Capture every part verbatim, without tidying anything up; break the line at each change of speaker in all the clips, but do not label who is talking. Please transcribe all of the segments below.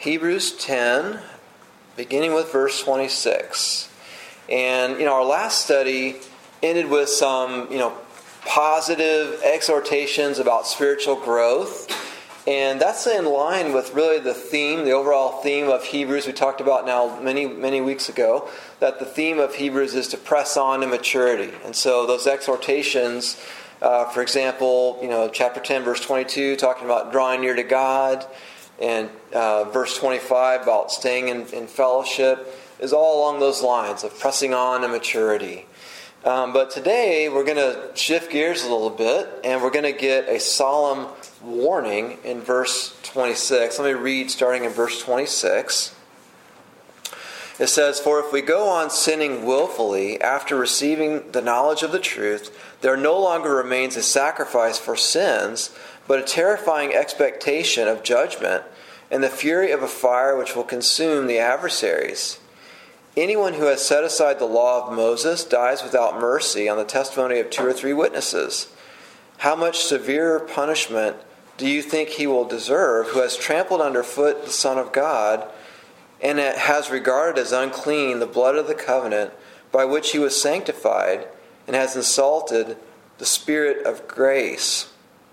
Hebrews ten, beginning with verse twenty-six. And, you know, our last study ended with some, you know, positive exhortations about spiritual growth. And that's in line with really the theme, the overall theme of Hebrews we talked about now many, many weeks ago, that the theme of Hebrews is to press on to maturity. And so those exhortations, uh, for example, you know, chapter ten, verse twenty-two, talking about drawing near to God, and uh, verse twenty-five about staying in, in fellowship, is all along those lines of pressing on to maturity. Um, but today we're going to shift gears a little bit, and we're going to get a solemn warning in verse twenty-six. Let me read starting in verse twenty-six. It says, "For if we go on sinning willfully after receiving the knowledge of the truth, there no longer remains a sacrifice for sins, but a terrifying expectation of judgment and the fury of a fire which will consume the adversaries. Anyone who has set aside the law of Moses dies without mercy on the testimony of two or three witnesses. How much severer punishment do you think he will deserve who has trampled underfoot the Son of God and has regarded as unclean the blood of the covenant by which he was sanctified and has insulted the Spirit of grace?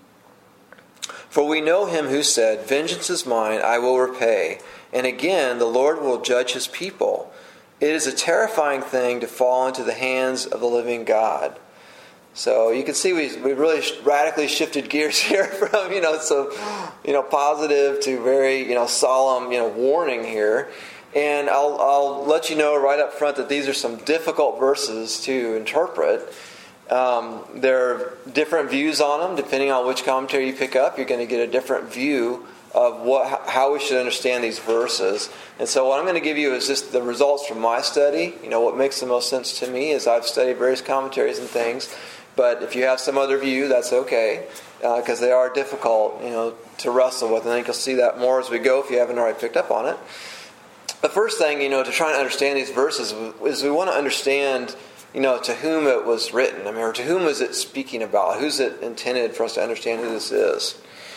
For we know him who said, 'Vengeance is mine, I will repay.' And again, the Lord will judge his people. It is a terrifying thing to fall into the hands of the living God." So you can see we we really radically shifted gears here from, you know, so, you know, positive to very, you know, solemn, you know, warning here. And I'll I'll let you know right up front that these are some difficult verses to interpret. Um, there are different views on them. Depending on which commentary you pick up, you're going to get a different view of what how we should understand these verses. And so what I'm going to give you is just the results from my study. You know, what makes the most sense to me is I've studied various commentaries and things. But if you have some other view, that's okay, because uh, they are difficult, you know, to wrestle with. And I think you'll see that more as we go if you haven't already picked up on it. The first thing, you know, to try and understand these verses is we want to understand, you know, to whom it was written. I mean, or to whom is it speaking about? Who's it intended for us to understand who this is?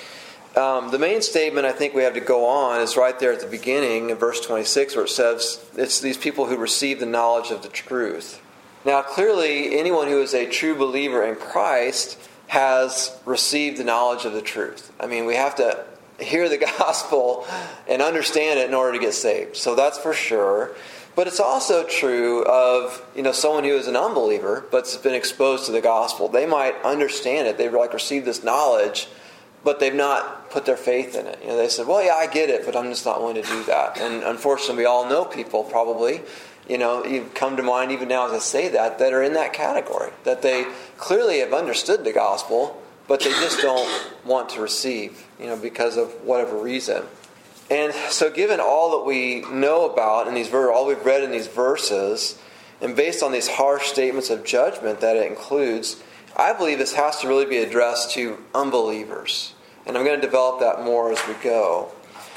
Um, the main statement I think we have to go on is right there at the beginning in verse twenty-six, where it says it's these people who receive the knowledge of the truth. Now, clearly, anyone who is a true believer in Christ has received the knowledge of the truth. I mean, we have to hear the gospel and understand it in order to get saved. So that's for sure. But it's also true of, you know, someone who is an unbeliever but's been exposed to the gospel. They might understand it. They've like received this knowledge, but they've not put their faith in it. You know, they said, "Well, yeah, I get it, but I'm just not willing to do that." And unfortunately, we all know people probably, you know, you come to mind even now as I say that, that are in that category. That they clearly have understood the gospel, but they just don't want to receive, you know, because of whatever reason. And so given all that we know about in these verses, all we've read in these verses, and based on these harsh statements of judgment that it includes, I believe this has to really be addressed to unbelievers. And I'm going to develop that more as we go.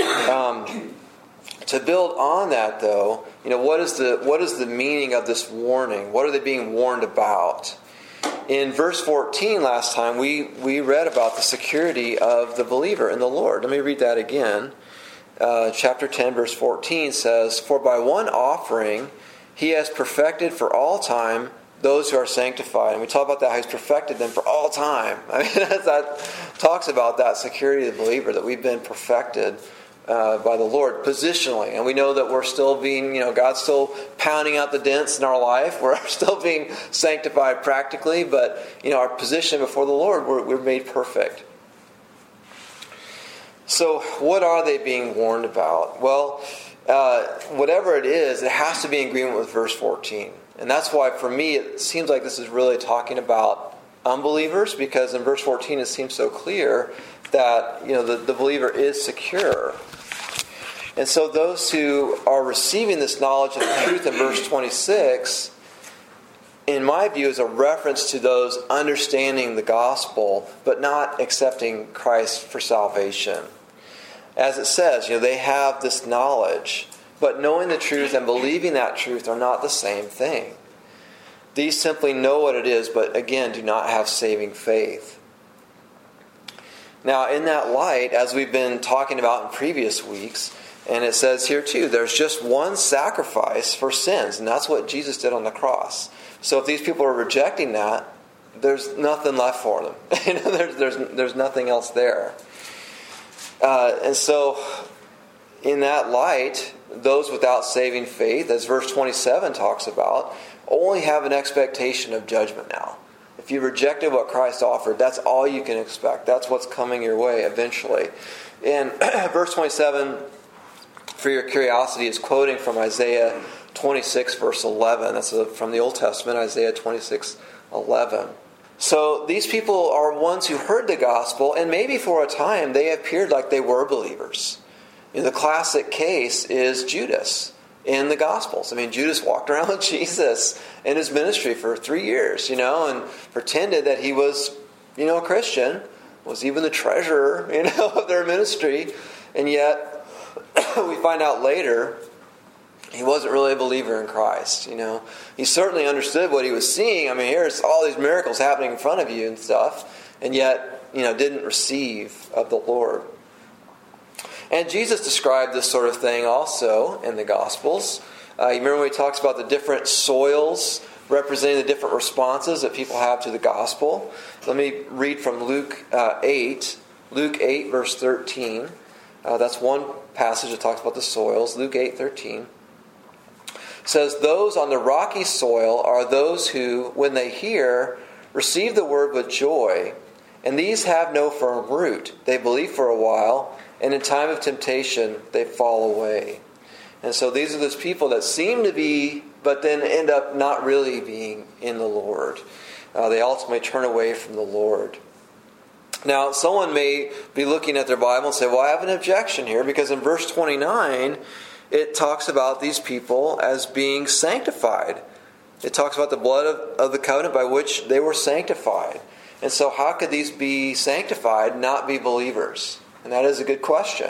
Um, to build on that, though, you know, what is the what is the meaning of this warning? What are they being warned about? In verse fourteen last time, we, we read about the security of the believer in the Lord. Let me read that again. Uh, chapter ten, verse fourteen says, "For by one offering he has perfected for all time those who are sanctified." And we talk about that, how he's perfected them for all time. I mean, that talks about that security of the believer, that we've been perfected uh, by the Lord positionally. And we know that we're still being, you know, God's still pounding out the dents in our life. We're still being sanctified practically, but, you know, our position before the Lord, we're, we're made perfect. So what are they being warned about? Well, uh, whatever it is, it has to be in agreement with verse fourteen. And that's why, for me, it seems like this is really talking about unbelievers, because in verse fourteen it seems so clear that, you know, the, the believer is secure. And so those who are receiving this knowledge of the truth in verse twenty-six, in my view, is a reference to those understanding the gospel, but not accepting Christ for salvation. As it says, you know, they have this knowledge, but knowing the truth and believing that truth are not the same thing. These simply know what it is, but again, do not have saving faith. Now, in that light, as we've been talking about in previous weeks, And it says here too, there's just one sacrifice for sins, and that's what Jesus did on the cross. So if these people are rejecting that, there's nothing left for them. you know, there's, there's, there's nothing else there. Uh, and so, in that light, those without saving faith, as verse twenty-seven talks about, only have an expectation of judgment now. If you rejected what Christ offered, that's all you can expect. That's what's coming your way eventually. And verse twenty-seven, for your curiosity, is quoting from Isaiah twenty-six, verse eleven. That's from the Old Testament, Isaiah twenty-six, eleven. So these people are ones who heard the gospel, and maybe for a time they appeared like they were believers. You know, the classic case is Judas in the Gospels. I mean, Judas walked around with Jesus in his ministry for three years, you know, and pretended that he was, you know, a Christian, was even the treasurer, you know, of their ministry, and yet we find out later he wasn't really a believer in Christ, you know. He certainly understood what he was seeing. I mean, here's all these miracles happening in front of you and stuff, and yet, you know, didn't receive of the Lord. And Jesus described this sort of thing also in the Gospels. Uh, you remember when he talks about the different soils representing the different responses that people have to the gospel? Let me read from Luke uh, eight. Luke eight, verse thirteen. Uh, that's one passage that talks about the soils. Luke eight, thirteen. Says, those on the rocky soil are those who, when they hear, receive the word with joy, and these have no firm root. They believe for a while, and in time of temptation, they fall away. And so these are those people that seem to be, but then end up not really being in the Lord. Uh, they ultimately turn away from the Lord. Now, someone may be looking at their Bible and say, well, I have an objection here, because in verse twenty-nine, it talks about these people as being sanctified. It talks about the blood of, of the covenant by which they were sanctified. And so how could these be sanctified, not be believers? And that is a good question.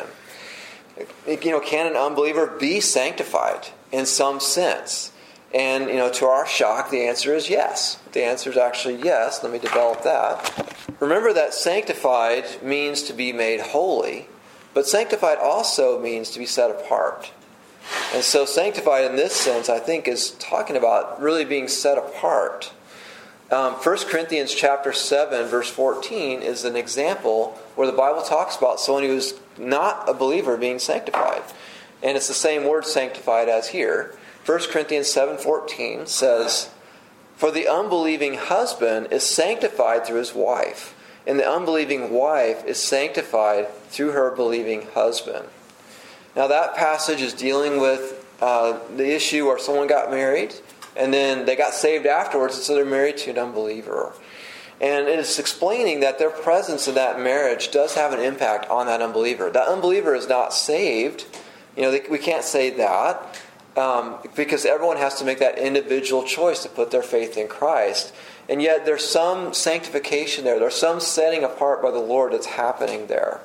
You know, can an unbeliever be sanctified in some sense? And, you know, to our shock, the answer is yes. The answer is actually yes. Let me develop that. Remember that sanctified means to be made holy, but sanctified also means to be set apart. And so sanctified in this sense, I think, is talking about really being set apart. Um, First Corinthians chapter seven, verse fourteen is an example where the Bible talks about someone who is not a believer being sanctified. And it's the same word sanctified as here. First Corinthians seven fourteen says, for the unbelieving husband is sanctified through his wife, and the unbelieving wife is sanctified through her believing husband. Now that passage is dealing with uh, the issue where someone got married, and then they got saved afterwards, and so they're married to an unbeliever. And it's explaining that their presence in that marriage does have an impact on that unbeliever. That unbeliever is not saved. You know, we can't say that um, because everyone has to make that individual choice to put their faith in Christ. And yet there's some sanctification there. There's some setting apart by the Lord that's happening there.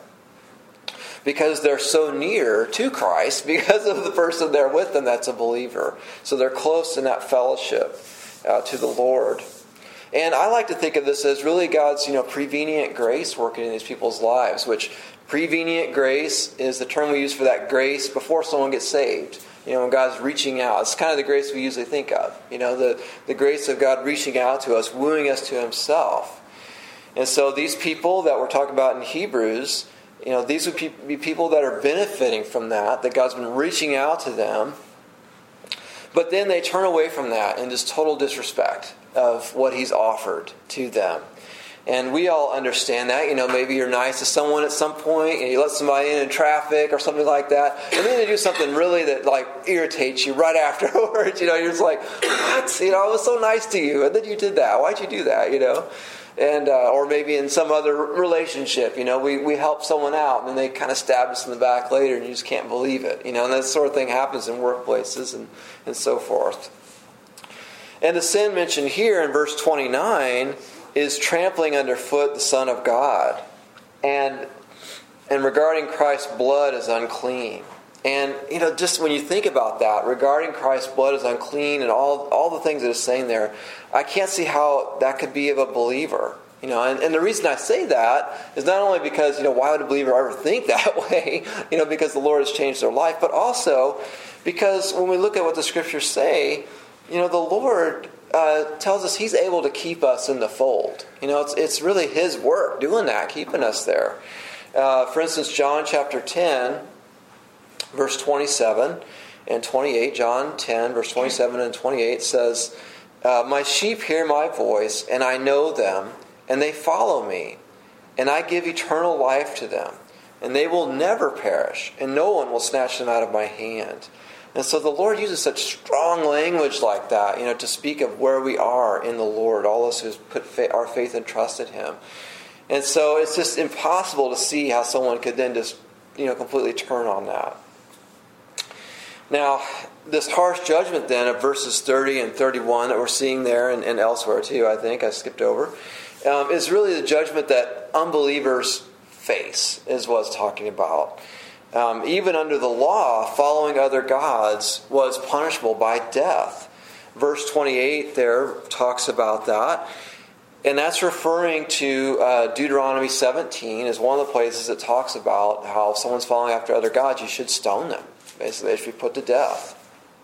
Because they're so near to Christ, because of the person there with them that's a believer. So they're close in that fellowship uh, to the Lord. And I like to think of this as really God's, you know, prevenient grace working in these people's lives, which prevenient grace is the term we use for that grace before someone gets saved. You know, when God's reaching out. It's kind of the grace we usually think of. You know, the, the grace of God reaching out to us, wooing us to Himself. And so these people that we're talking about in Hebrews, you know, these would be people that are benefiting from that, that God's been reaching out to them. But then they turn away from that in this total disrespect of what He's offered to them. And we all understand that. You know, maybe you're nice to someone at some point, and you let somebody in in traffic or something like that, and then they do something really that, like, irritates you right afterwards. You know, you're just like, what? You know, I was so nice to you, and then you did that. Why'd you do that, you know? And uh, or maybe in some other relationship, you know, we, we help someone out and then they kind of stab us in the back later and you just can't believe it. You know, and that sort of thing happens in workplaces and, and so forth. And the sin mentioned here in verse twenty-nine is trampling underfoot the Son of God. And and regarding Christ's blood as unclean. And, you know, just when you think about that, regarding Christ's blood as unclean and all all the things that it's saying there, I can't see how that could be of a believer. You know, and, and the reason I say that is not only because, you know, why would a believer ever think that way, you know, because the Lord has changed their life, but also because when we look at what the Scriptures say, you know, the Lord uh, tells us He's able to keep us in the fold. You know, it's it's really His work doing that, keeping us there. Uh, for instance, John chapter ten, verse twenty-seven and twenty-eight, John ten, verse twenty-seven and twenty-eight says, uh, "My sheep hear my voice, and I know them, and they follow me, and I give eternal life to them, and they will never perish, and no one will snatch them out of my hand." And so the Lord uses such strong language like that, you know, to speak of where we are in the Lord, all us who've put fa- our faith and trust in Him. And so it's just impossible to see how someone could then just, you know, completely turn on that. Now, this harsh judgment then of verses thirty and thirty-one that we're seeing there and, and elsewhere too, I think, I skipped over, um, is really the judgment that unbelievers face, is what it's talking about. Um, even under the law, following other gods was punishable by death. Verse twenty-eight there talks about that. And that's referring to uh, Deuteronomy seventeen as one of the places that talks about how if someone's following after other gods, you should stone them. Basically, they should be put to death.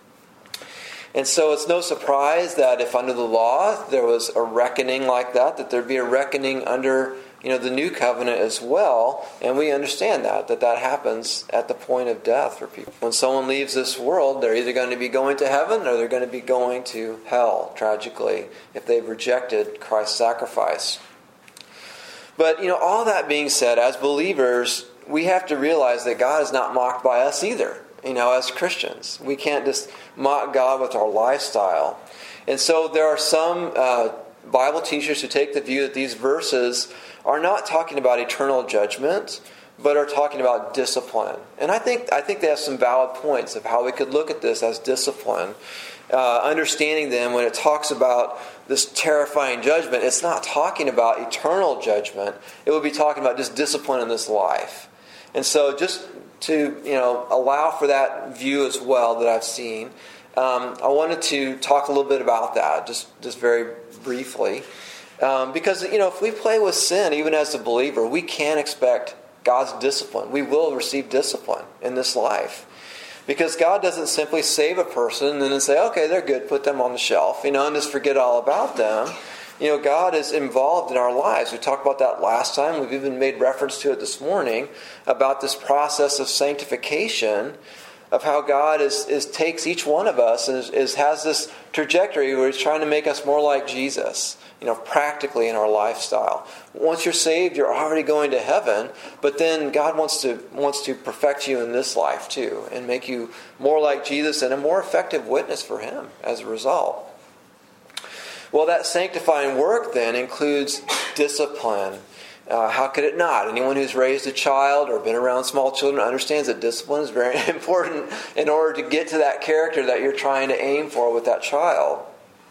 And so it's no surprise that if under the law there was a reckoning like that, that there'd be a reckoning under, you know, the new covenant as well. And we understand that, that that happens at the point of death for people. When someone leaves this world, they're either going to be going to heaven or they're going to be going to hell, tragically, if they've rejected Christ's sacrifice. But, you know, all that being said, as believers, we have to realize that God is not mocked by us either. You know, as Christians, we can't just mock God with our lifestyle. And so there are some uh, Bible teachers who take the view that these verses are not talking about eternal judgment, but are talking about discipline. And I think I think they have some valid points of how we could look at this as discipline. Uh, understanding them when it talks about this terrifying judgment, it's not talking about eternal judgment. It would be talking about just discipline in this life. And so just to, you know, allow for that view as well that I've seen, um, I wanted to talk a little bit about that, just, just very briefly. Um, because, you know, if we play with sin, even as a believer, we can expect God's discipline. We will receive discipline in this life. Because God doesn't simply save a person and then say, okay, they're good, put them on the shelf, you know, and just forget all about them. You know, God is involved in our lives. We talked about that last time. We've even made reference to it this morning about this process of sanctification, of how God is, is takes each one of us and is, is has this trajectory where He's trying to make us more like Jesus, you know, practically in our lifestyle. Once you're saved, you're already going to heaven, but then God wants to wants to perfect you in this life too and make you more like Jesus and a more effective witness for Him as a result. Well, that sanctifying work then includes discipline. Uh, how could it not? Anyone who's raised a child or been around small children understands that discipline is very important in order to get to that character that you're trying to aim for with that child.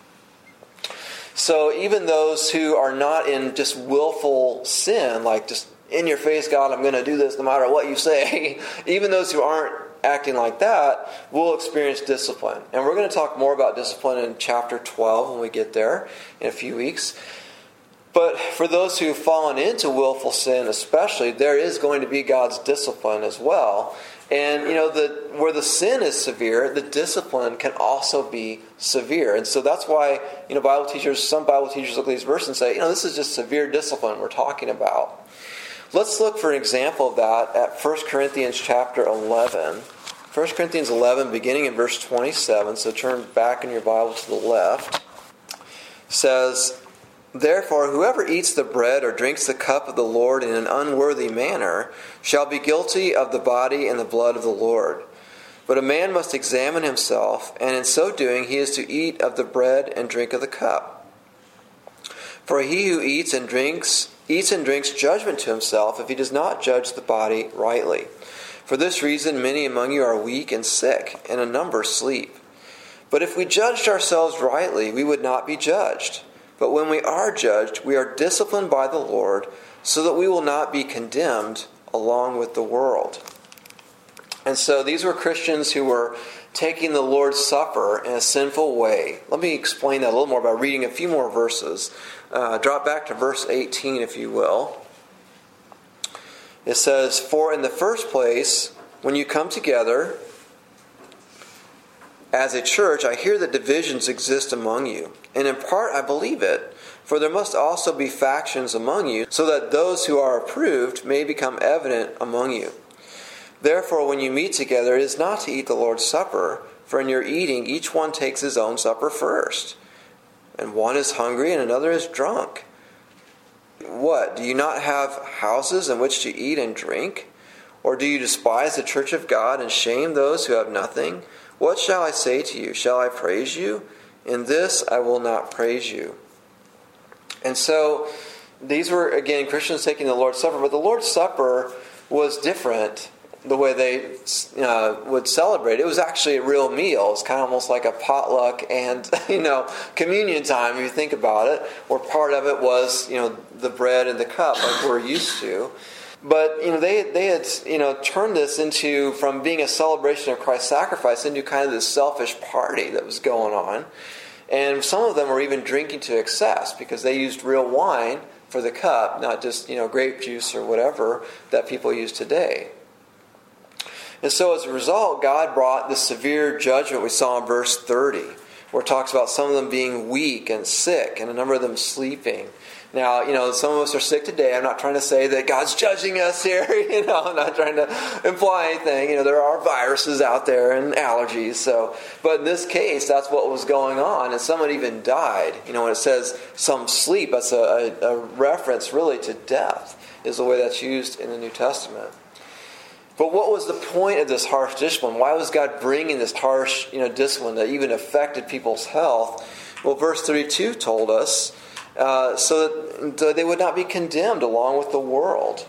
So even those who are not in just willful sin, like just in your face, God, I'm going to do this no matter what you say, even those who aren't acting like that will experience discipline. And we're going to talk more about discipline in chapter twelve when we get there in a few weeks. But for those who've fallen into willful sin especially, there is going to be God's discipline as well. And, you know, the where the sin is severe, the discipline can also be severe. And so that's why, you know, Bible teachers, some Bible teachers look at these verses and say, you know, this is just severe discipline we're talking about. Let's look for an example of that at First Corinthians chapter eleven. First Corinthians eleven, beginning in verse twenty-seven, so turn back in your Bible to the left, says, "Therefore, whoever eats the bread or drinks the cup of the Lord in an unworthy manner shall be guilty of the body and the blood of the Lord. But a man must examine himself, and in so doing he is to eat of the bread and drink of the cup. For he who eats and drinks eats and drinks judgment to himself if he does not judge the body rightly. For this reason many among you are weak and sick, and a number sleep. But if we judged ourselves rightly, we would not be judged. But when we are judged, we are disciplined by the Lord, so that we will not be condemned along with the world." And so these were Christians who were taking the Lord's Supper in a sinful way. Let me explain that a little more by reading a few more verses. Uh, drop back to verse eighteen, if you will. It says, "For in the first place, when you come together as a church, I hear that divisions exist among you. And in part I believe it. For there must also be factions among you, so that those who are approved may become evident among you. Therefore, when you meet together, it is not to eat the Lord's Supper, for in your eating each one takes his own supper first. And one is hungry and another is drunk. What, do you not have houses in which to eat and drink? Or do you despise the church of God and shame those who have nothing? What shall I say to you? Shall I praise you? In this I will not praise you." And so these were, again, Christians taking the Lord's Supper, but the Lord's Supper was different the way they uh, would celebrate. It was actually a real meal. It's kind of almost like a potluck and, you know, communion time, if you think about it, where part of it was, you know, the bread and the cup like we're used to. But, you know, they they had, you know, turned this into, from being a celebration of Christ's sacrifice, into kind of this selfish party that was going on. And some of them were even drinking to excess because they used real wine for the cup, not just, you know, grape juice or whatever that people use today. And so as a result, God brought this severe judgment we saw in verse thirty, where it talks about some of them being weak and sick and a number of them sleeping. Now, you know, some of us are sick today. I'm not trying to say that God's judging us here. You know, I'm not trying to imply anything. You know, there are viruses out there and allergies. So, but in this case, that's what was going on. And someone even died. You know, when it says some sleep, that's a, a, a reference really to death, is the way that's used in the New Testament. But what was the point of this harsh discipline? Why was God bringing this harsh, you know, discipline that even affected people's health? Well, verse thirty-two told us, Uh, so that they would not be condemned along with the world.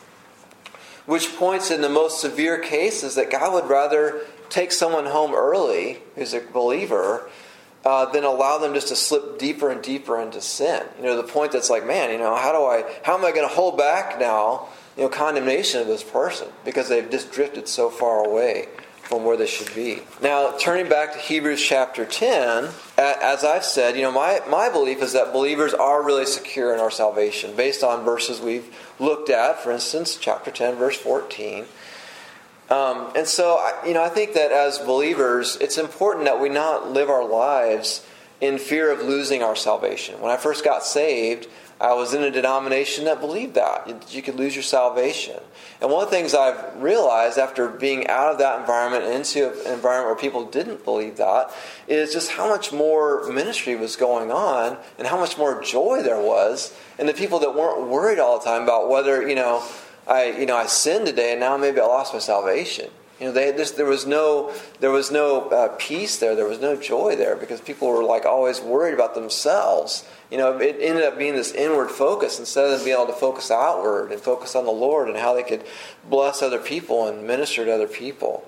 Which points in the most severe cases that God would rather take someone home early, who's a believer, uh, than allow them just to slip deeper and deeper into sin. You know, the point that's like, man, you know, how do I, how am I going to hold back now, you know, condemnation of this person because they've just drifted so far away from where they should be. Now, turning back to Hebrews chapter ten, as I've said, you know, my, my belief is that believers are really secure in our salvation based on verses we've looked at, for instance, chapter ten, verse fourteen. Um, and so, you know, I think that as believers, it's important that we not live our lives in fear of losing our salvation. When I first got saved, I was in a denomination that believed that you could lose your salvation. And one of the things I've realized after being out of that environment and into an environment where people didn't believe that is just how much more ministry was going on and how much more joy there was. And the people that weren't worried all the time about whether, you know, I, you know, I sinned today and now maybe I lost my salvation. You know, they, this, there was no, there was no uh, peace there. There was no joy there because people were like always worried about themselves. You know, it ended up being this inward focus instead of being able to focus outward and focus on the Lord and how they could bless other people and minister to other people.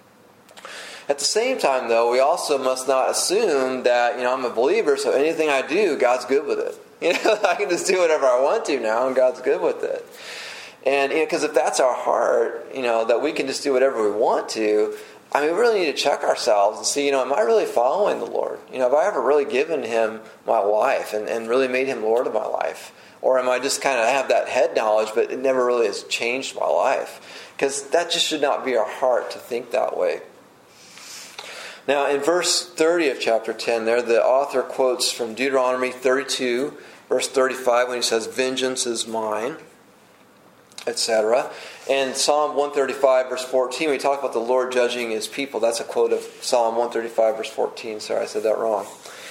At the same time, though, we also must not assume that, you know, I'm a believer, so anything I do, God's good with it. You know, I can just do whatever I want to now, and God's good with it. And, you know, because if that's our heart, you know, that we can just do whatever we want to, I mean, we really need to check ourselves and see, you know, am I really following the Lord? You know, have I ever really given Him my life and, and really made Him Lord of my life? Or am I just kind of have that head knowledge, but it never really has changed my life? Because that just should not be our heart to think that way. Now, in verse thirty of chapter ten there, the author quotes from Deuteronomy thirty-two, verse thirty-five, when he says, "Vengeance is mine," et cetera. And Psalm one thirty-five, verse fourteen, we talk about the Lord judging His people. That's a quote of Psalm one thirty-five, verse fourteen. Sorry, I said that wrong.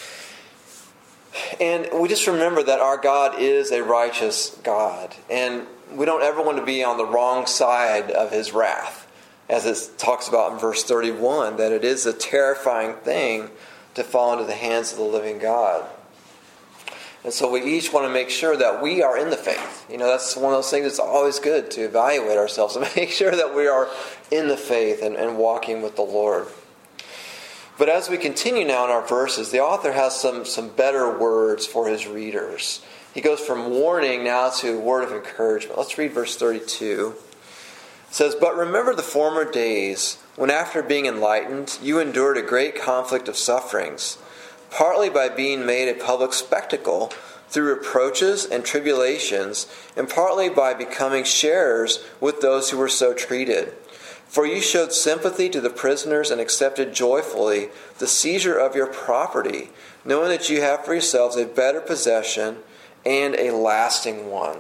And we just remember that our God is a righteous God. And we don't ever want to be on the wrong side of His wrath. As it talks about in verse thirty-one, that it is a terrifying thing to fall into the hands of the living God. And so we each want to make sure that we are in the faith. You know, that's one of those things that's always good to evaluate ourselves and make sure that we are in the faith and, and walking with the Lord. But as we continue now in our verses, the author has some, some better words for his readers. He goes from warning now to a word of encouragement. Let's read verse thirty-two. It says, "But remember the former days, when after being enlightened, you endured a great conflict of sufferings, partly by being made a public spectacle through reproaches and tribulations, and partly by becoming sharers with those who were so treated. For you showed sympathy to the prisoners and accepted joyfully the seizure of your property, knowing that you have for yourselves a better possession and a lasting one."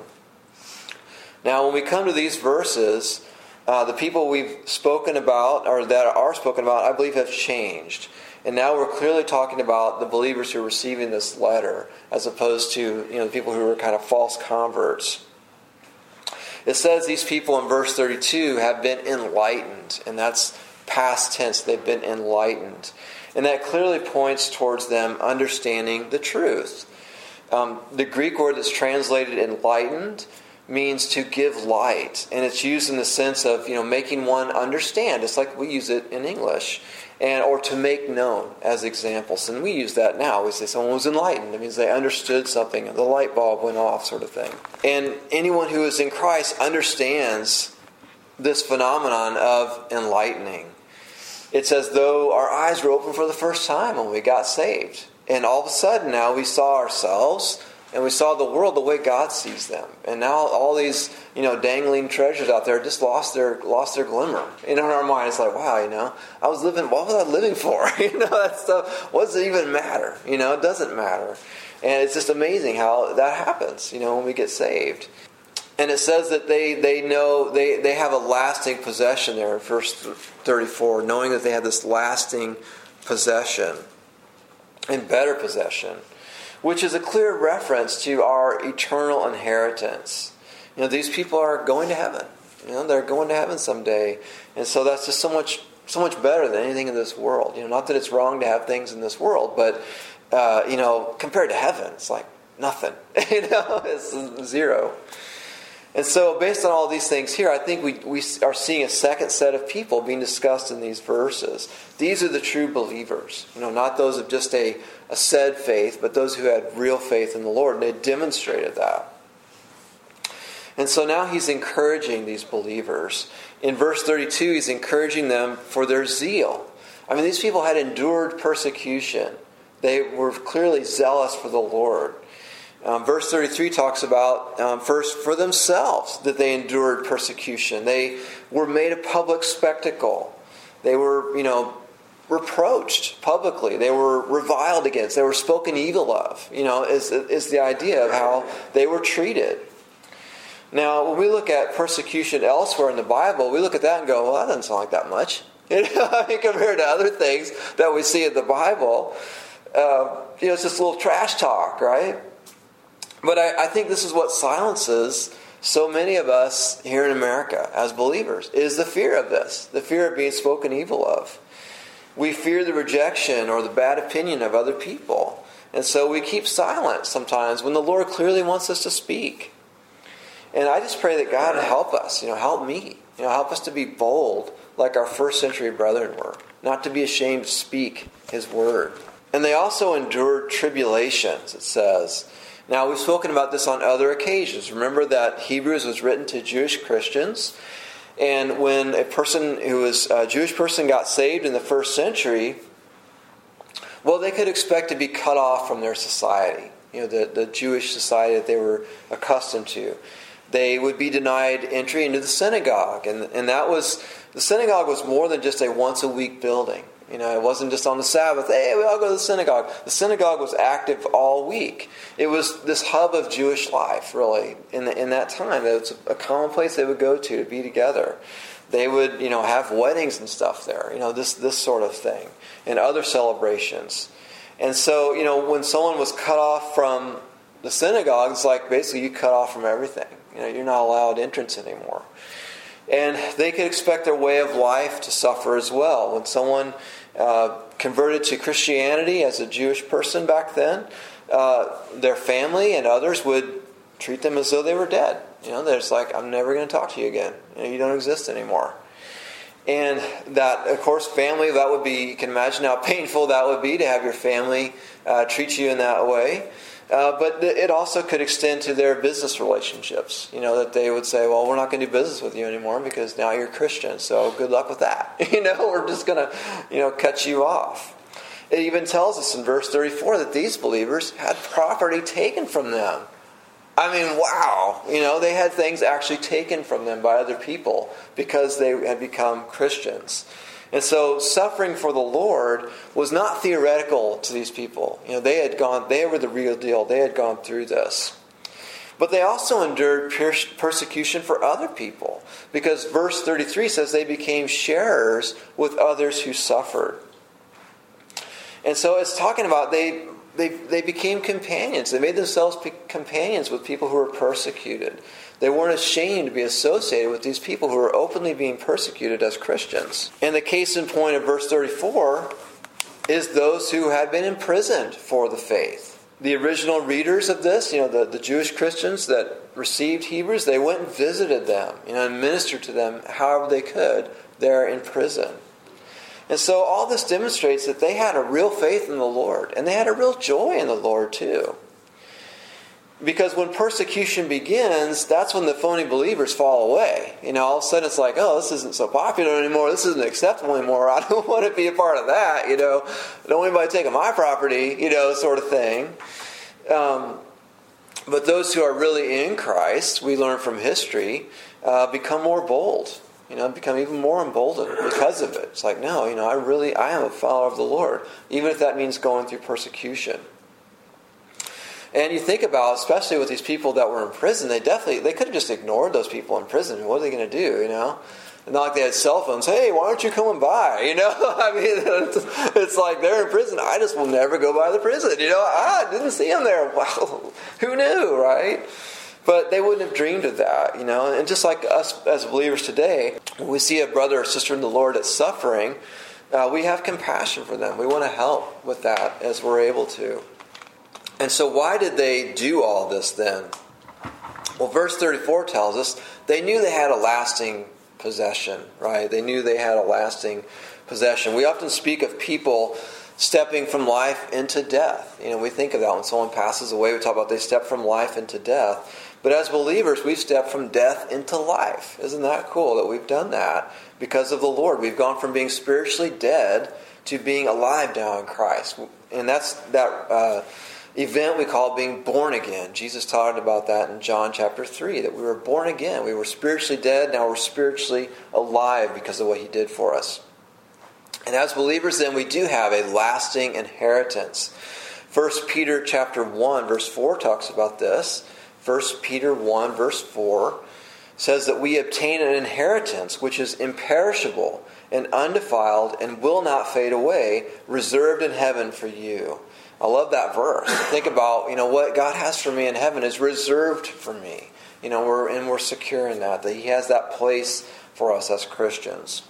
Now, when we come to these verses, uh, the people we've spoken about, or that are spoken about, I believe have changed. And now we're clearly talking about the believers who are receiving this letter, as opposed to, you know, the people who are kind of false converts. It says these people in verse thirty-two have been enlightened, and that's past tense. They've been enlightened. And that clearly points towards them understanding the truth. Um, the Greek word that's translated enlightened means to give light, and it's used in the sense of, you know, making one understand. It's like we use it in English, and or to make known as examples. And we use that now. We say someone was enlightened. It means they understood something, and the light bulb went off, sort of thing. And anyone who is in Christ understands this phenomenon of enlightening. It's as though our eyes were opened for the first time when we got saved. And all of a sudden now we saw ourselves and we saw the world the way God sees them. And now all these, you know, dangling treasures out there just lost their lost their glimmer. You know, in our mind, it's like, wow, you know, I was living, what was I living for? You know, that stuff, what does it even matter? You know, it doesn't matter. And it's just amazing how that happens, you know, when we get saved. And it says that they, they know, they, they have a lasting possession there in verse thirty-four, knowing that they have this lasting possession and better possession, which is a clear reference to our eternal inheritance. You know, these people are going to heaven. You know, they're going to heaven someday. And so that's just so much so much better than anything in this world. You know, not that it's wrong to have things in this world, but, uh, you know, compared to heaven, it's like nothing. You know, it's zero. And so based on all these things here, I think we, we are seeing a second set of people being discussed in these verses. These are the true believers. You know, not those of just a, a said faith, but those who had real faith in the Lord. And they demonstrated that. And so now he's encouraging these believers. In verse thirty-two, he's encouraging them for their zeal. I mean, these people had endured persecution. They were clearly zealous for the Lord. Um, verse thirty-three talks about, um, first, for themselves, that they endured persecution. They were made a public spectacle. They were, you know, reproached publicly. They were reviled against. They were spoken evil of, you know, is, is the idea of how they were treated. Now, when we look at persecution elsewhere in the Bible, we look at that and go, well, that doesn't sound like that much. You know, compared to other things that we see in the Bible, uh, you know, it's just a little trash talk, right? But I, I think this is what silences so many of us here in America as believers, is the fear of this, the fear of being spoken evil of. We fear the rejection or the bad opinion of other people. And so we keep silent sometimes when the Lord clearly wants us to speak. And I just pray that God will help us, you know, help me, you know, help us to be bold like our first century brethren were, not to be ashamed to speak His word. And they also endured tribulations, it says. Now, we've spoken about this on other occasions. Remember that Hebrews was written to Jewish Christians. And when a person who was a Jewish person got saved in the first century, well, they could expect to be cut off from their society, you know, the, the Jewish society that they were accustomed to. They would be denied entry into the synagogue. And, and that was, the synagogue was more than just a once-a-week building. You know, it wasn't just on the Sabbath, hey, we all go to the synagogue. The synagogue was active all week. It was this hub of Jewish life, really, in the, in that time. It was a common place they would go to to be together. They would, you know, have weddings and stuff there, you know, this this sort of thing, and other celebrations. And so, you know, when someone was cut off from the synagogue, it's like basically you cut off from everything. You know, you're not allowed entrance anymore. And they could expect their way of life to suffer as well. When someone uh, converted to Christianity as a Jewish person back then, uh, their family and others would treat them as though they were dead. You know, they're just like, I'm never going to talk to you again. You know, you don't exist anymore. And that, of course, family, that would be, you can imagine how painful that would be to have your family uh, treat you in that way. Uh, but it also could extend to their business relationships. You know, that they would say, well, we're not going to do business with you anymore because now you're Christian, so good luck with that. You know, we're just going to, you know, cut you off. It even tells us in verse thirty-four that these believers had property taken from them. I mean, wow. You know, they had things actually taken from them by other people because they had become Christians. And so suffering for the Lord was not theoretical to these people. You know, they had gone, they were the real deal. They had gone through this. But they also endured persecution for other people, because verse thirty-three says they became sharers with others who suffered. And so it's talking about they they they became companions. They made themselves companions with people who were persecuted. They weren't ashamed to be associated with these people who were openly being persecuted as Christians. And the case in point of verse thirty-four is those who had been imprisoned for the faith. The original readers of this, you know, the, the Jewish Christians that received Hebrews, they went and visited them, you know, and ministered to them however they could there in prison. And so all this demonstrates that they had a real faith in the Lord, and they had a real joy in the Lord too. Because when persecution begins, that's when the phony believers fall away. You know, all of a sudden it's like, oh, this isn't so popular anymore. This isn't acceptable anymore. I don't want to be a part of that, you know. I don't want anybody taking my property, you know, sort of thing. Um, but those who are really in Christ, we learn from history, uh, become more bold. You know, become even more emboldened because of it. It's like, no, you know, I really, I am a follower of the Lord, even if that means going through persecution. And you think about, especially with these people that were in prison, they definitely, they could have just ignored those people in prison. What are they going to do, you know? Not like they had cell phones. Hey, why aren't you coming by? You know, I mean, it's, it's like they're in prison. I just will never go by the prison. You know, ah, I didn't see them there. Well, who knew, right? But they wouldn't have dreamed of that, you know. And just like us as believers today, when we see a brother or sister in the Lord that's suffering, uh, we have compassion for them. We want to help with that as we're able to. And so why did they do all this then? Well, verse thirty-four tells us they knew they had a lasting possession, right? They knew they had a lasting possession. We often speak of people stepping from life into death. You know, we think of that when someone passes away, we talk about they step from life into death. But as believers, we've stepped from death into life. Isn't that cool that we've done that because of the Lord? We've gone from being spiritually dead to being alive now in Christ. And that's that uh, event we call being born again. Jesus talked about that in John chapter three, that we were born again. We were spiritually dead, now we're spiritually alive because of what He did for us. And as believers, then, we do have a lasting inheritance. First Peter chapter one, verse four talks about this. First Peter one, verse four says that we obtain an inheritance which is imperishable and undefiled and will not fade away, reserved in heaven for you. I love that verse. Think about, you know, what God has for me in heaven is reserved for me. You know, we're and we're secure in that, that He has that place for us as Christians.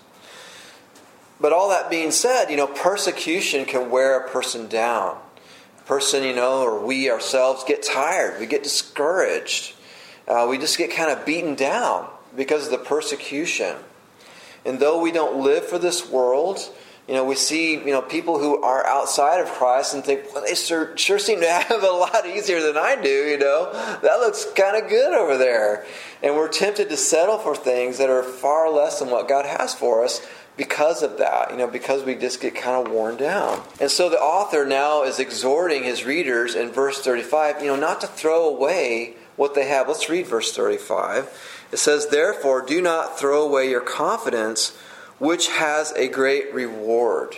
But all that being said, you know, persecution can wear a person down. A person, you know, or we ourselves get tired. We get discouraged. Uh, we just get kind of beaten down because of the persecution. And though we don't live for this world, you know, we see, you know, people who are outside of Christ and think, well, they sure, sure seem to have it a lot easier than I do, you know. That looks kind of good over there. And we're tempted to settle for things that are far less than what God has for us because of that, you know, because we just get kind of worn down. And so the author now is exhorting his readers in verse thirty-five, you know, not to throw away what they have. Let's read verse thirty-five. It says, therefore, do not throw away your confidence, which has a great reward.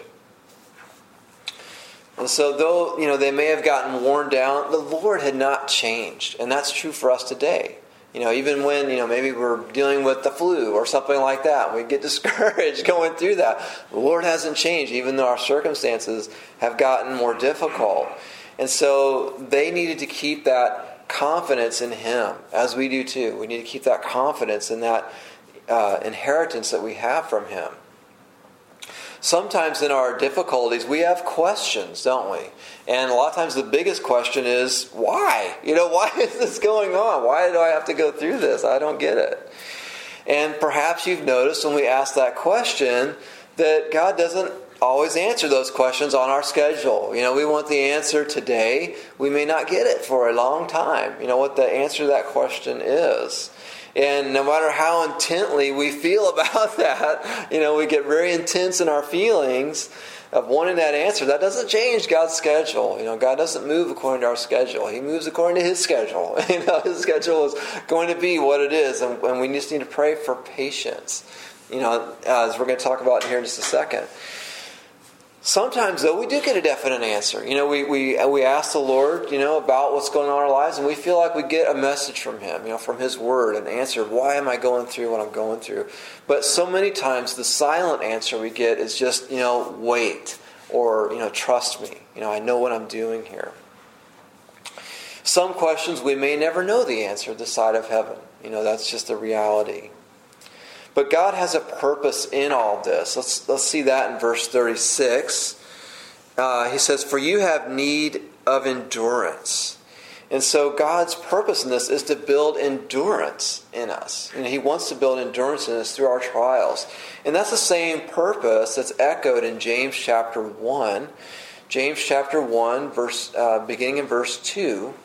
And so though, you know, they may have gotten worn down, the Lord had not changed. And that's true for us today. You know, even when, you know, maybe we're dealing with the flu or something like that, we get discouraged going through that. The Lord hasn't changed, even though our circumstances have gotten more difficult. And so they needed to keep that confidence in Him, as we do too. We need to keep that confidence in that uh, inheritance that we have from Him. Sometimes in our difficulties, we have questions, don't we? And a lot of times the biggest question is, why? You know, why is this going on? Why do I have to go through this? I don't get it. And perhaps you've noticed when we ask that question that God doesn't always answer those questions on our schedule. You know, we want the answer today. We may not get it for a long time. You know what the answer to that question is. And no matter how intently we feel about that, you know, we get very intense in our feelings of wanting that answer. That doesn't change God's schedule. You know, God doesn't move according to our schedule. He moves according to His schedule. You know, His schedule is going to be what it is, and, and we just need to pray for patience. You know, as we're going to talk about here in just a second. Sometimes, though, we do get a definite answer. You know, we, we we ask the Lord, you know, about what's going on in our lives, and we feel like we get a message from Him, you know, from His Word, an answer. Why am I going through what I'm going through? But so many times, the silent answer we get is just, you know, wait, or, you know, trust me. You know, I know what I'm doing here. Some questions we may never know the answer this side of heaven. You know, that's just the reality. But God has a purpose in all this. Let's let's see that in verse thirty-six. Uh, he says, "For you have need of endurance." And so God's purpose in this is to build endurance in us. And He wants to build endurance in us through our trials. And that's the same purpose that's echoed in James chapter one. James chapter one, verse uh, beginning in verse two,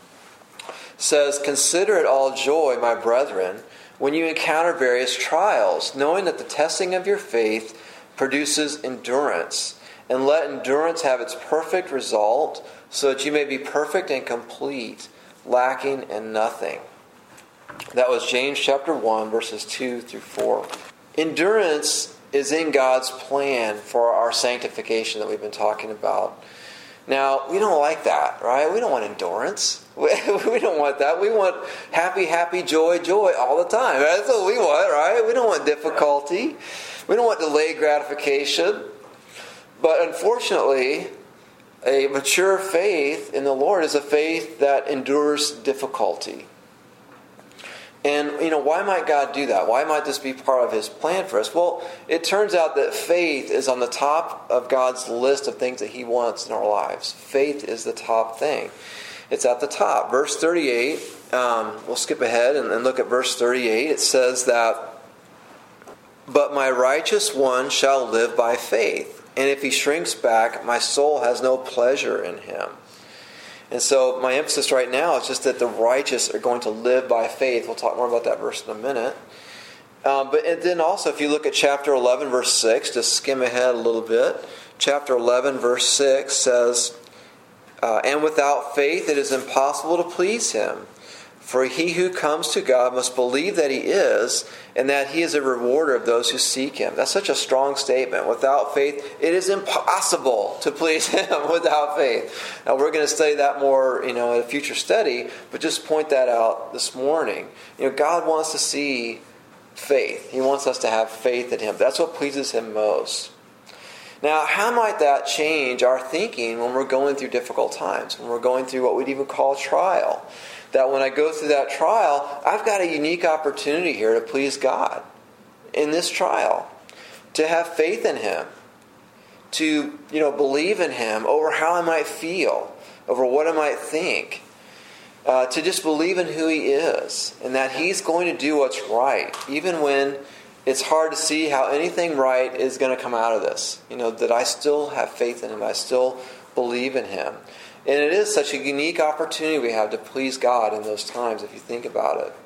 says, "Consider it all joy, my brethren, when you encounter various trials, knowing that the testing of your faith produces endurance. And let endurance have its perfect result, so that you may be perfect and complete, lacking in nothing." That was James chapter one, verses two through four. Endurance is in God's plan for our sanctification that we've been talking about. Now, we don't like that, right? We don't want endurance. We, we don't want that. We want happy, happy, joy, joy all the time. That's what we want, right? We don't want difficulty. We don't want delayed gratification. But unfortunately, a mature faith in the Lord is a faith that endures difficulty. And, you know, why might God do that? Why might this be part of His plan for us? Well, it turns out that faith is on the top of God's list of things that He wants in our lives. Faith is the top thing. It's at the top. Verse thirty-eight, um, we'll skip ahead and, and look at verse thirty-eight. It says that, "But my righteous one shall live by faith, and if he shrinks back, my soul has no pleasure in him." And so my emphasis right now is just that the righteous are going to live by faith. We'll talk more about that verse in a minute. Um, but and then also, if you look at chapter eleven, verse six, just skim ahead a little bit. Chapter eleven, verse six says, uh, "And without faith it is impossible to please Him. For he who comes to God must believe that He is, and that He is a rewarder of those who seek Him." That's such a strong statement. Without faith, it is impossible to please Him without faith. Now, we're going to study that more, you know, in a future study, but just point that out this morning. You know, God wants to see faith. He wants us to have faith in Him. That's what pleases Him most. Now, how might that change our thinking when we're going through difficult times, when we're going through what we'd even call trial? That when I go through that trial, I've got a unique opportunity here to please God in this trial, to have faith in Him, to, you know, believe in Him over how I might feel, over what I might think, uh, to just believe in who He is and that He's going to do what's right, even when it's hard to see how anything right is going to come out of this. You know, that I still have faith in Him, I still believe in Him. And it is such a unique opportunity we have to please God in those times, if you think about it.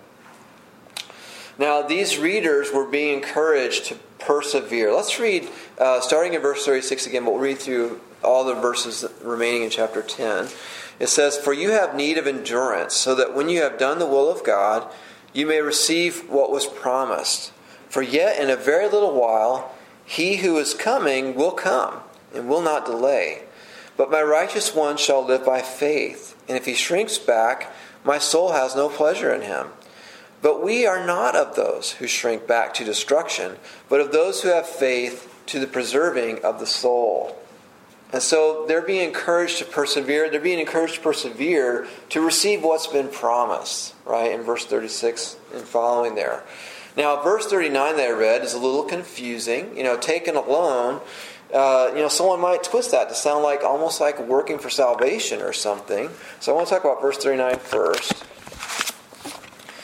Now, these readers were being encouraged to persevere. Let's read, uh, starting in verse thirty-six again, but we'll read through all the verses remaining in chapter ten. It says, "For you have need of endurance, so that when you have done the will of God, you may receive what was promised. For yet in a very little while, He who is coming will come, and will not delay. But my righteous one shall live by faith, and if he shrinks back, my soul has no pleasure in him. But we are not of those who shrink back to destruction, but of those who have faith to the preserving of the soul." And so they're being encouraged to persevere. They're being encouraged to persevere to receive what's been promised, right, in verse thirty-six and following there. Now, verse thirty-nine that I read is a little confusing. You know, taken alone, Uh, you know, someone might twist that to sound like almost like working for salvation or something. So I want to talk about verse thirty-nine first.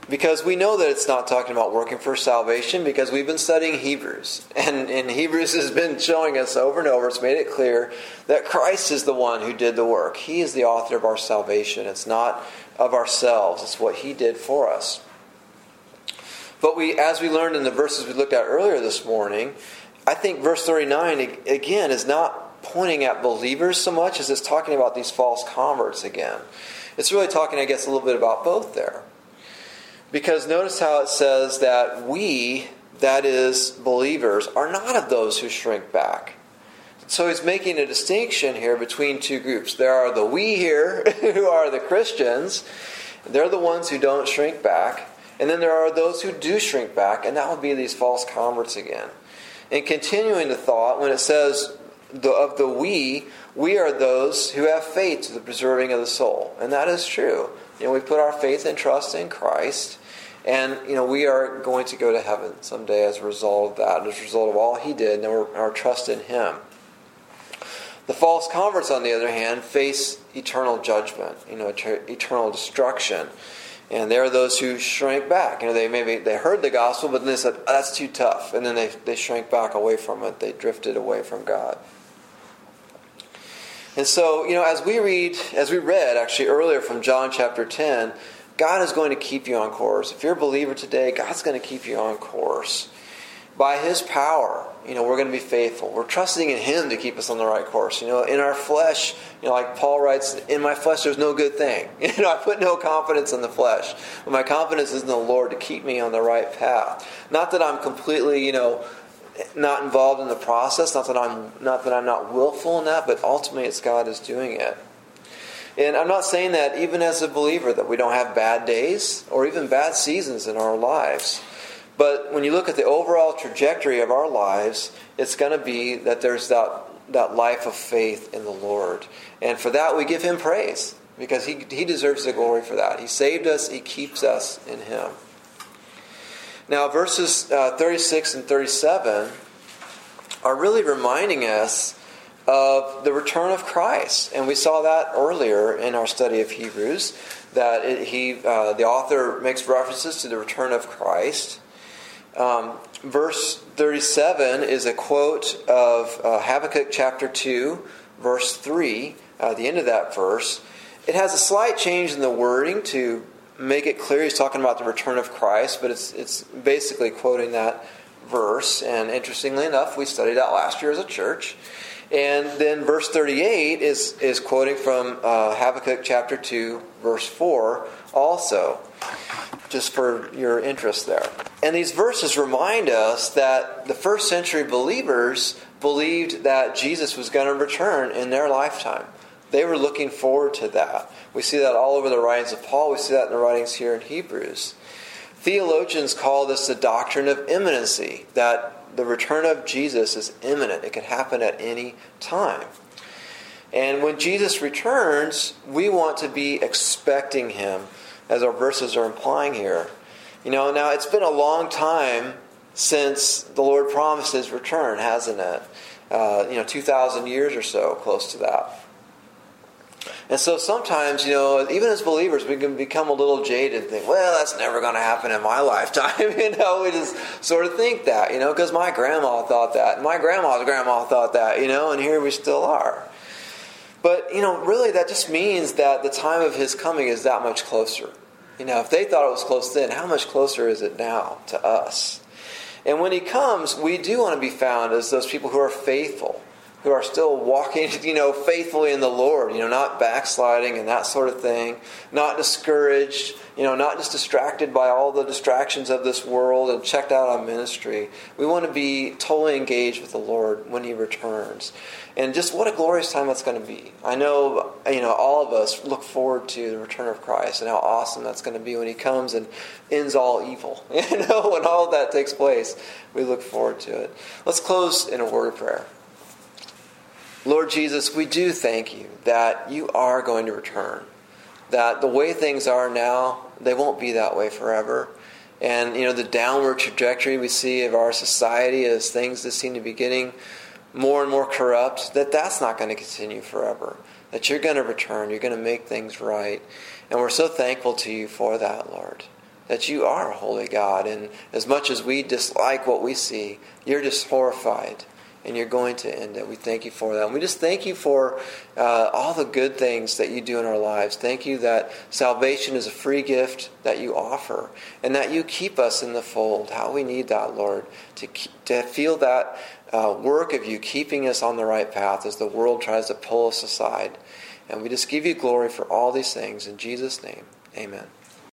Because we know that it's not talking about working for salvation, because we've been studying Hebrews. And, and Hebrews has been showing us over and over, it's made it clear that Christ is the one who did the work. He is the author of our salvation. It's not of ourselves. It's what He did for us. But we, as we learned in the verses we looked at earlier this morning, I think verse thirty-nine, again, is not pointing at believers so much as it's talking about these false converts again. It's really talking, I guess, a little bit about both there. Because notice how it says that we, that is, believers, are not of those who shrink back. So he's making a distinction here between two groups. There are the we here, who are the Christians. They're the ones who don't shrink back. And then there are those who do shrink back, and that would be these false converts again. And continuing the thought, when it says the, of the we, we are those who have faith to the preserving of the soul. And that is true. You know, we put our faith and trust in Christ, and you know we are going to go to heaven someday as a result of that, as a result of all He did, and our, our trust in Him. The false converts, on the other hand, face eternal judgment, you know, eternal destruction, and there are those who shrink back. You know, they maybe they heard the gospel, but then they said, oh, "That's too tough," and then they they shrank back away from it. They drifted away from God. And so, you know, as we read, as we read actually earlier from John chapter ten, God is going to keep you on course. If you're a believer today, God's going to keep you on course. By His power, you know, we're going to be faithful. We're trusting in Him to keep us on the right course. You know, in our flesh, you know, like Paul writes, in my flesh there's no good thing. You know, I put no confidence in the flesh. But my confidence is in the Lord to keep me on the right path. Not that I'm completely, you know, not involved in the process, not that I'm not that I'm not willful in that, but ultimately it's God is doing it. And I'm not saying that even as a believer that we don't have bad days or even bad seasons in our lives. But when you look at the overall trajectory of our lives, it's going to be that there's that that life of faith in the Lord. And for that we give Him praise, because He He deserves the glory for that. He saved us, He keeps us in Him. Now, verses uh, thirty-six and thirty-seven are really reminding us of the return of Christ. And we saw that earlier in our study of Hebrews, that it, he, uh, the author makes references to the return of Christ. Um, verse thirty-seven is a quote of uh, Habakkuk chapter two, verse three, uh, the end of that verse. It has a slight change in the wording to make it clear he's talking about the return of Christ, but it's it's basically quoting that verse. And interestingly enough, we studied that last year as a church. And then verse thirty-eight is, is quoting from uh, Habakkuk chapter two, verse four also, just for your interest there. And these verses remind us that the first century believers believed that Jesus was going to return in their lifetime. They were looking forward to that. We see that all over the writings of Paul. We see that in the writings here in Hebrews. Theologians call this the doctrine of imminency, that the return of Jesus is imminent. It can happen at any time. And when Jesus returns, we want to be expecting Him, as our verses are implying here. You know, now it's been a long time since the Lord promised His return, hasn't it? Uh, you know, two thousand years or so, close to that. And so sometimes, you know, even as believers, we can become a little jaded and think, well, that's never going to happen in my lifetime. You know, we just sort of think that, you know, because my grandma thought that, and my grandma's grandma thought that, you know, and here we still are. But, you know, really that just means that the time of His coming is that much closer. You know, if they thought it was close then, how much closer is it now to us? And when He comes, we do want to be found as those people who are faithful, who are still walking, you know, faithfully in the Lord, you know, not backsliding and that sort of thing, not discouraged, you know, not just distracted by all the distractions of this world and checked out on ministry. We want to be totally engaged with the Lord when He returns. And just what a glorious time that's going to be. I know, you know, all of us look forward to the return of Christ and how awesome that's going to be when He comes and ends all evil. You know, when all of that takes place, we look forward to it. Let's close in a word of prayer. Lord Jesus, we do thank You that You are going to return. That the way things are now, they won't be that way forever. And, you know, the downward trajectory we see of our society as things that seem to be getting more and more corrupt, that that's not going to continue forever. That You're going to return. You're going to make things right. And we're so thankful to You for that, Lord. that you are a holy God. And as much as we dislike what we see, you're just horrified. And you're going to end it. We thank you for that. And we just thank you for uh, all the good things that you do in our lives. Thank you that salvation is a free gift that you offer. And that you keep us in the fold. How we need that, Lord. To, keep, to feel that uh, work of you keeping us on the right path as the world tries to pull us aside. And we just give you glory for all these things. In Jesus' name, amen.